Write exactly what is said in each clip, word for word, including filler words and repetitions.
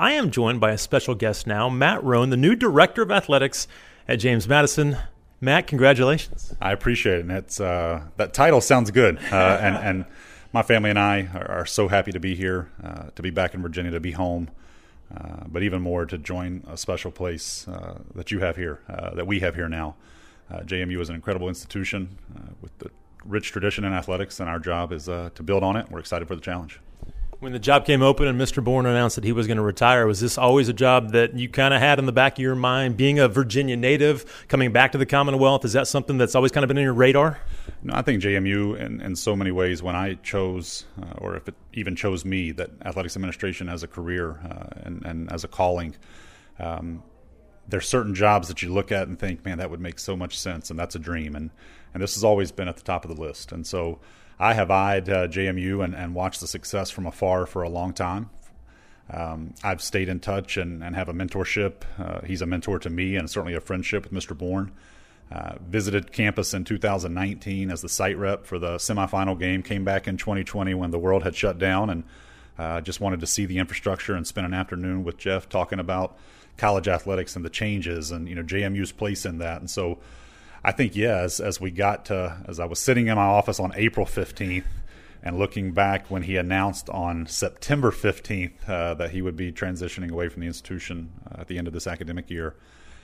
I am joined by a special guest now, Matt Roan, the new Director of Athletics at James Madison. Matt, congratulations. I appreciate it. And it's, uh, that title sounds good. Uh, and, and my family and I are, are so happy to be here, uh, to be back in Virginia, to be home, uh, but even more to join a special place uh, that you have here, uh, that we have here now. Uh, J M U is an incredible institution uh, with the rich tradition in athletics, and our job is uh, to build on it. We're excited for the challenge. When the job came open and Mister Bourne announced that he was going to retire, was this always a job that you kind of had in the back of your mind, being a Virginia native, coming back to the Commonwealth? Is that something that's always kind of been on your radar? No, I think J M U, in, in so many ways, when I chose, uh, or if it even chose me, that athletics administration as a career uh, and, and as a calling, um, there's certain jobs that you look at and think, man, that would make so much sense, and that's a dream. And, and this has always been at the top of the list. And so I have eyed uh, J M U and, and watched the success from afar for a long time. Um, I've stayed in touch and, and have a mentorship. Uh, he's a mentor to me, and certainly a friendship with Mister Bourne. Uh, visited campus in two thousand nineteen as the site rep for the semifinal game. Came back in twenty twenty when the world had shut down, and uh, just wanted to see the infrastructure and spend an afternoon with Jeff talking about college athletics and the changes and, you know, J M U's place in that. And so I think, yeah, as, as we got to, as I was sitting in my office on April fifteenth and looking back when he announced on September fifteenth uh, that he would be transitioning away from the institution uh, at the end of this academic year,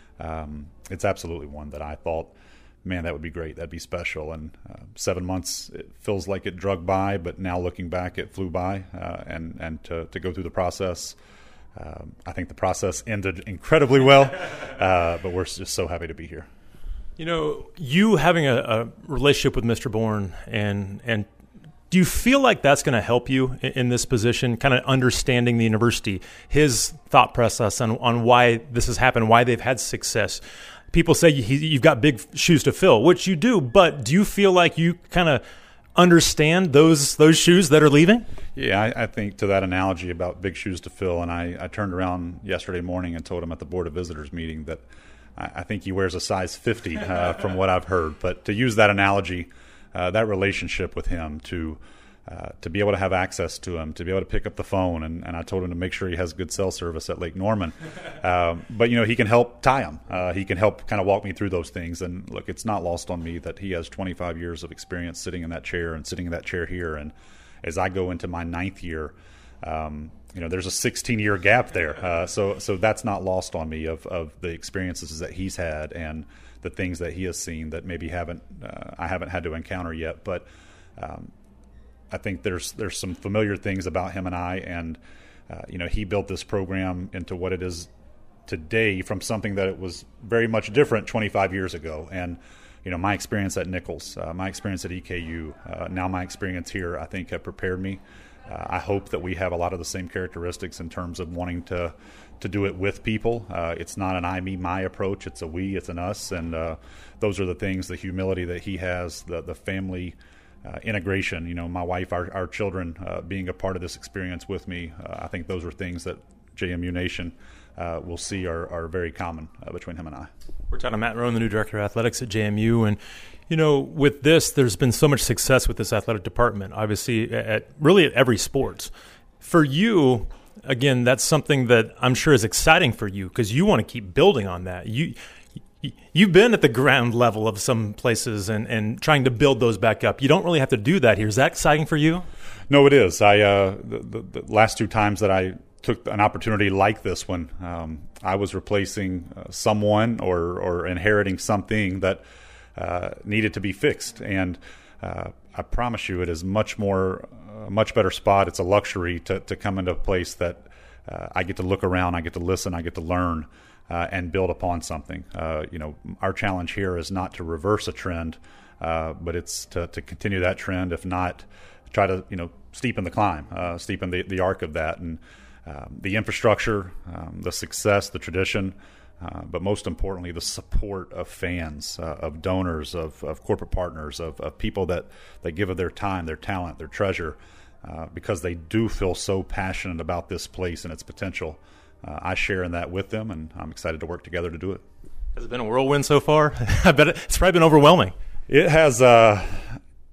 um, it's absolutely one that I thought, man, that would be great. That'd be special. And uh, seven months, it feels like it drug by, but now looking back, it flew by. Uh, and, and to, to go through the process, um, I think the process ended incredibly well, uh, but we're just so happy to be here. You know, you having a, a relationship with Mister Bourne, and and do you feel like that's going to help you in, in this position, kind of understanding the university, his thought process on, on why this has happened, why they've had success? People say you, you've got big shoes to fill, which you do, but do you feel like you kind of understand those those shoes that are leaving? Yeah, I, I think to that analogy about big shoes to fill, and I, I turned around yesterday morning and told him at the Board of Visitors meeting that I think he wears a size fifty uh, from what I've heard. But to use that analogy, uh, that relationship with him, to uh, to be able to have access to him, to be able to pick up the phone, and, and I told him to make sure he has good cell service at Lake Norman. Um, but, you know, he can help tie him. Uh, he can help kind of walk me through those things. And, look, it's not lost on me that he has twenty-five years of experience sitting in that chair and sitting in that chair here. And as I go into my ninth year, um, you know, there's a sixteen-year gap there. Uh, so so that's not lost on me of, of the experiences that he's had and the things that he has seen that maybe haven't uh, I haven't had to encounter yet. But um, I think there's there's some familiar things about him and I. And, uh, you know, he built this program into what it is today from something that it was very much different twenty-five years ago. And, you know, my experience at Nichols, uh, my experience at E K U, uh, now my experience here, I think have prepared me. Uh, I hope that we have a lot of the same characteristics in terms of wanting to to do it with people. Uh, it's not an I, me, my approach. It's a we, it's an us. And uh, those are the things, the humility that he has, the, the family uh, integration. You know, my wife, our, our children uh, being a part of this experience with me. Uh, I think those are things that J M U Nation uh, will see are, are very common uh, between him and I. We're talking to Matt Roan, the new Director of Athletics at J M U. And you know, with this, there's been so much success with this athletic department, obviously, at really at every sports. For you, again, that's something that I'm sure is exciting for you because you want to keep building on that. You, you've been at the ground level of some places and, and trying to build those back up. You don't really have to do that here. Is that exciting for you? No, it is. I uh, the, the, the last two times that I took an opportunity like this one, um, I was replacing uh, someone or, or inheriting something that Uh, needed to be fixed, and uh, I promise you, it is much more, a uh, much better spot. It's a luxury to to come into a place that uh, I get to look around, I get to listen, I get to learn, uh, and build upon something. Uh, you know, our challenge here is not to reverse a trend, uh, but it's to to continue that trend. If not, try to you know steepen the climb, uh, steepen the the arc of that, and um, the infrastructure, um, the success, the tradition. Uh, but most importantly, the support of fans, uh, of donors, of, of corporate partners, of, of people that, that give of their time, their talent, their treasure, uh, because they do feel so passionate about this place and its potential. Uh, I share in that with them, and I'm excited to work together to do it. Has it been a whirlwind so far? I bet it's probably been overwhelming. It has. Uh,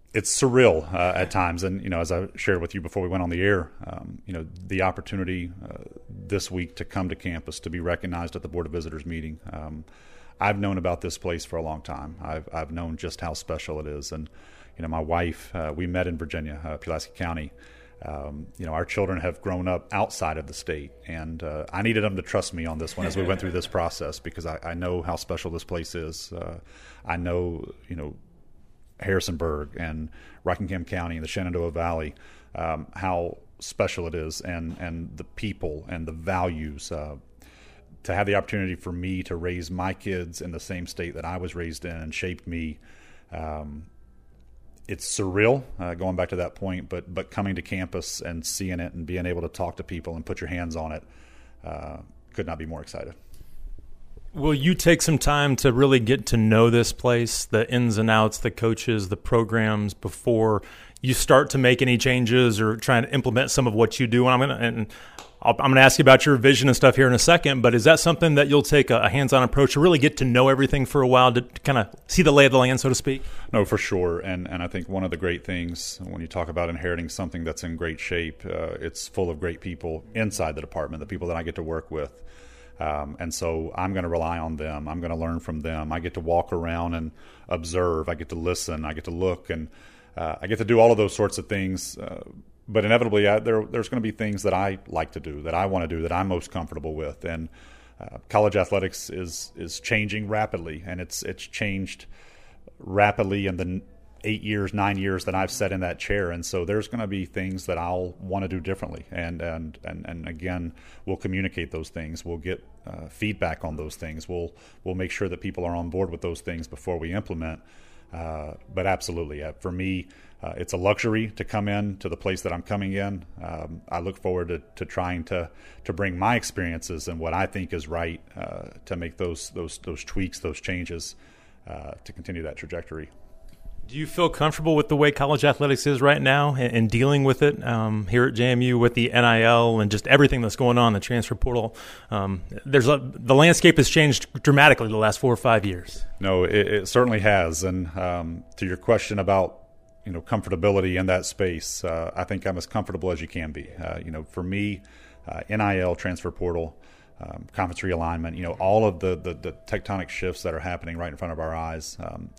it's surreal uh, at times. And, you know, as I shared with you before we went on the air, um, you know, the opportunity uh, this week to come to campus, to be recognized at the Board of Visitors meeting. Um, I've known about this place for a long time. I've, I've known just how special it is. And, you know, my wife, uh, we met in Virginia, uh, Pulaski County. Um, you know, our children have grown up outside of the state, and uh, I needed them to trust me on this one as we went through this process, because I, I know how special this place is. Uh, I know, you know, Harrisonburg and Rockingham County and the Shenandoah Valley, um, how special it is, and, and the people and the values. Uh, to have the opportunity for me to raise my kids in the same state that I was raised in and shaped me, um, it's surreal, uh, going back to that point, but but coming to campus and seeing it and being able to talk to people and put your hands on it, uh, could not be more excited. Will you take some time to really get to know this place, the ins and outs, the coaches, the programs, before you start to make any changes or try to implement some of what you do? And I'm going to and I'll, I'm going to ask you about your vision and stuff here in a second, but is that something that you'll take a, a hands-on approach to really get to know everything for a while, to kind of see the lay of the land, so to speak? No, for sure. And and I think one of the great things when you talk about inheriting something that's in great shape, uh, it's full of great people inside the department, the people that I get to work with. Um, and so I'm going to rely on them. I'm going to learn from them. I get to walk around and observe. I get to listen. I get to look. And uh, I get to do all of those sorts of things. Uh, but inevitably, I, there, there's going to be things that I like to do, that I want to do, that I'm most comfortable with. And uh, college athletics is is changing rapidly. And it's it's changed rapidly in the eight years, nine years that I've sat in that chair. And so there's going to be things that I'll want to do differently. And, and, and, and again, we'll communicate those things. We'll get uh, feedback on those things. We'll, we'll make sure that people are on board with those things before we implement. Uh, but absolutely, uh, for me, uh, it's a luxury to come in to the place that I'm coming in. Um, I look forward to, to trying to, to bring my experiences and what I think is right, uh, to make those, those, those tweaks, those changes, uh, to continue that trajectory. Do you feel comfortable with the way college athletics is right now and, and dealing with it um, here at J M U with the N I L and just everything that's going on, the transfer portal? Um, there's a, the landscape has changed dramatically the last four or five years. No, it, it certainly has. And um, to your question about, you know, comfortability in that space, uh, I think I'm as comfortable as you can be. Uh, you know, for me, uh, N I L, transfer portal, um, conference realignment, you know, all of the, the, the tectonic shifts that are happening right in front of our eyes. Um,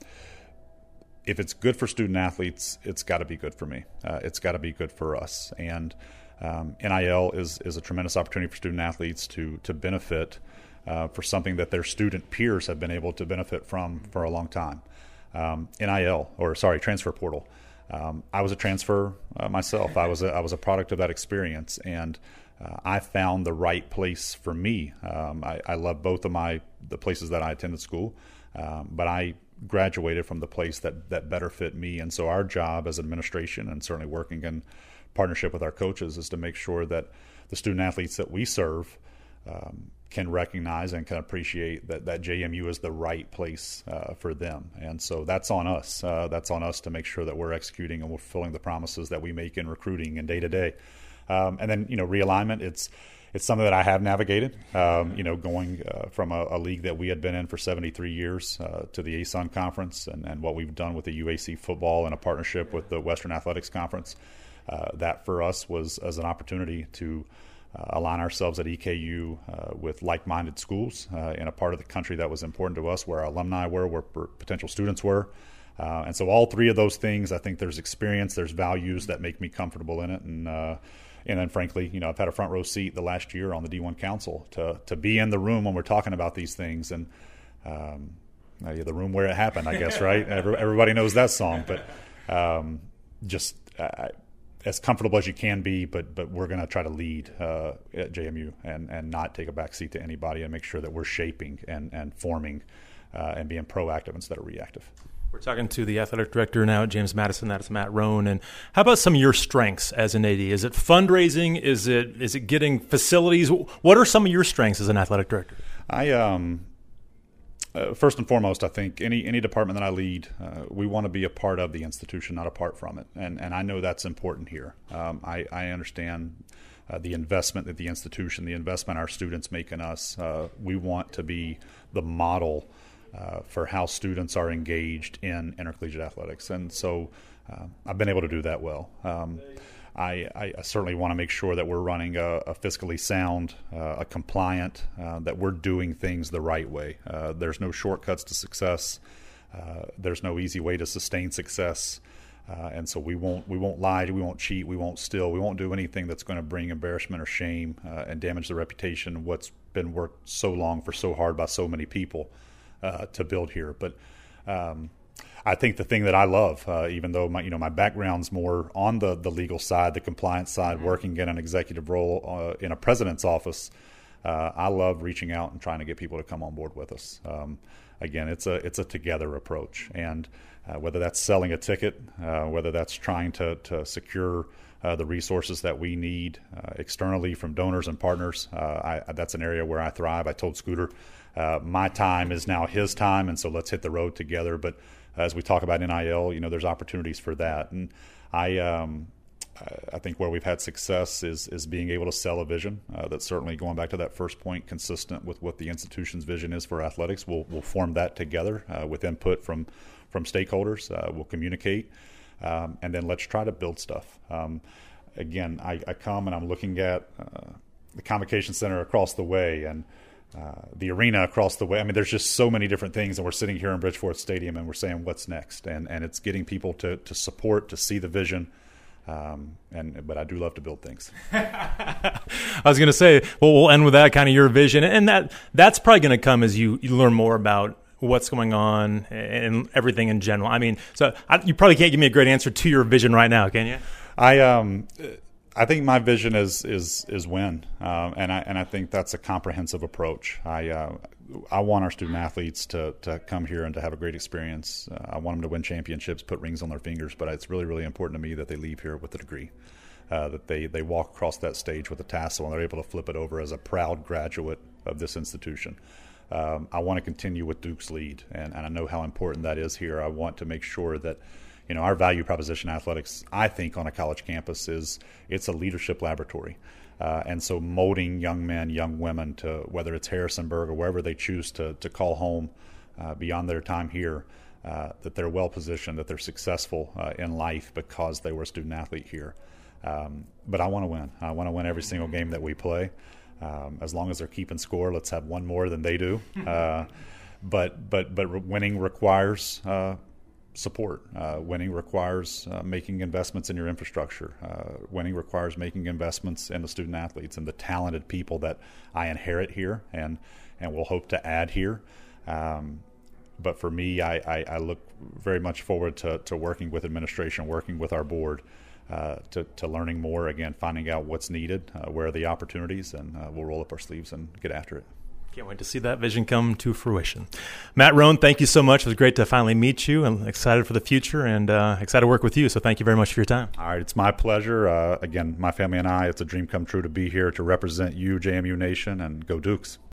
If it's good for student athletes, it's got to be good for me. Uh, it's got to be good for us. And um, N I L is is a tremendous opportunity for student athletes to to benefit uh, for something that their student peers have been able to benefit from for a long time. Um, N I L, or sorry, transfer portal. Um, I was a transfer uh, myself. I was a, I was a product of that experience, and uh, I found the right place for me. Um, I, I love both of my the places that I attended school, um, but I graduated from the place that, that better fit me. And so our job as administration, and certainly working in partnership with our coaches, is to make sure that the student athletes that we serve um, can recognize and can appreciate that, that J M U is the right place uh, for them. And so that's on us. Uh, that's on us to make sure that we're executing and we're fulfilling the promises that we make in recruiting and day to day. Um, and then, you know, realignment, it's It's something that I have navigated, um, you know, going uh, from a, a league that we had been in for seventy-three years uh, to the A S U N Conference, and, and what we've done with the U A C football in a partnership with the Western Athletics Conference. Uh, that for us was as an opportunity to uh, align ourselves at E K U uh, with like-minded schools uh, in a part of the country that was important to us, where our alumni were, where potential students were. Uh, and so all three of those things, I think there's experience, there's values that make me comfortable in it. And uh, And then, frankly, you know, I've had a front row seat the last year on the D one Council to to be in the room when we're talking about these things, and um, uh, the room where it happened, I guess, right? Every, everybody knows that song, but um, just uh, as comfortable as you can be. But but we're going to try to lead uh, at J M U and and not take a back seat to anybody, and make sure that we're shaping and and forming uh, and being proactive instead of reactive. We're talking to the athletic director now at James Madison. That's Matt Roan. And how about some of your strengths as an A D? Is it fundraising? Is it is it getting facilities? What are some of your strengths as an athletic director? I um, uh, first and foremost, I think any any department that I lead, uh, we want to be a part of the institution, not apart from it. And and I know that's important here. Um, I I understand uh, the investment that the institution, the investment our students make in us. Uh, we want to be the model Uh, for how students are engaged in intercollegiate athletics. And so Uh, I've been able to do that well. Um, I, I certainly want to make sure that we're running a, a fiscally sound, uh, a compliant, uh, that we're doing things the right way. Uh, there's no shortcuts to success. Uh, there's no easy way to sustain success. Uh, and so we won't we won't lie, we won't cheat, we won't steal, we won't do anything that's going to bring embarrassment or shame uh, and damage the reputation of what's been worked so long for so hard by so many people uh, to build here. But um, I think the thing that I love, uh, even though my you know my background's more on the the legal side, the compliance side, mm-hmm. working in an executive role uh, in a president's office, uh, I love reaching out and trying to get people to come on board with us. Um, again, it's a it's a together approach, and uh, whether that's selling a ticket, uh, whether that's trying to to secure uh, the resources that we need uh, externally from donors and partners, uh, I, that's an area where I thrive. I told Scooter, uh, my time is now his time, and so let's hit the road together. But as we talk about N I L, you know, there's opportunities for that. And I um, I think where we've had success is is being able to sell a vision uh, that's certainly, going back to that first point, consistent with what the institution's vision is for athletics. We'll we'll form that together uh, with input from from stakeholders. Uh, we'll communicate, um, and then let's try to build stuff. Um, again, I, I come and I'm looking at uh, the Convocation Center across the way and Uh, the arena across the way. I mean, there's just so many different things, and we're sitting here in Bridgeforth Stadium and we're saying, what's next? And and it's getting people to to support, to see the vision. Um, and but I do love to build things. I was going to say, well, we'll end with that kind of your vision, and that that's probably going to come as you, you learn more about what's going on and everything in general. I mean, so I, you probably can't give me a great answer to your vision right now, can you? I um. I think my vision is is is win, um, and I and I think that's a comprehensive approach. I uh, I want our student athletes to to come here and to have a great experience. Uh, I want them to win championships, put rings on their fingers, but it's really really important to me that they leave here with a degree, uh, that they they walk across that stage with a tassel and they're able to flip it over as a proud graduate of this institution. Um, I want to continue with Duke's lead, and, and I know how important that is here. I want to make sure that, you know, our value proposition athletics, I think, on a college campus is it's a leadership laboratory. Uh, and so molding young men, young women to, whether it's Harrisonburg or wherever they choose to, to call home uh, beyond their time here, uh, that they're well positioned, that they're successful uh, in life because they were a student athlete here. Um, but I want to win. I want to win every single game that we play. Um, as long as they're keeping score, let's have one more than they do. Uh, but but but winning requires uh, support. Uh, winning requires uh, making investments in your infrastructure. Uh, winning requires making investments in the student athletes and the talented people that I inherit here and and will hope to add here. Um, but for me, I, I, I look very much forward to, to working with administration, working with our board, uh, to, to learning more, again, finding out what's needed, uh, where are the opportunities, and uh, we'll roll up our sleeves and get after it. Can't wait to see that vision come to fruition. Matt Roan, thank you so much. It was great to finally meet you. I'm excited for the future and uh, excited to work with you. So thank you very much for your time. All right. It's my pleasure. Uh, again, my family and I, it's a dream come true to be here to represent you, J M U Nation, and go Dukes.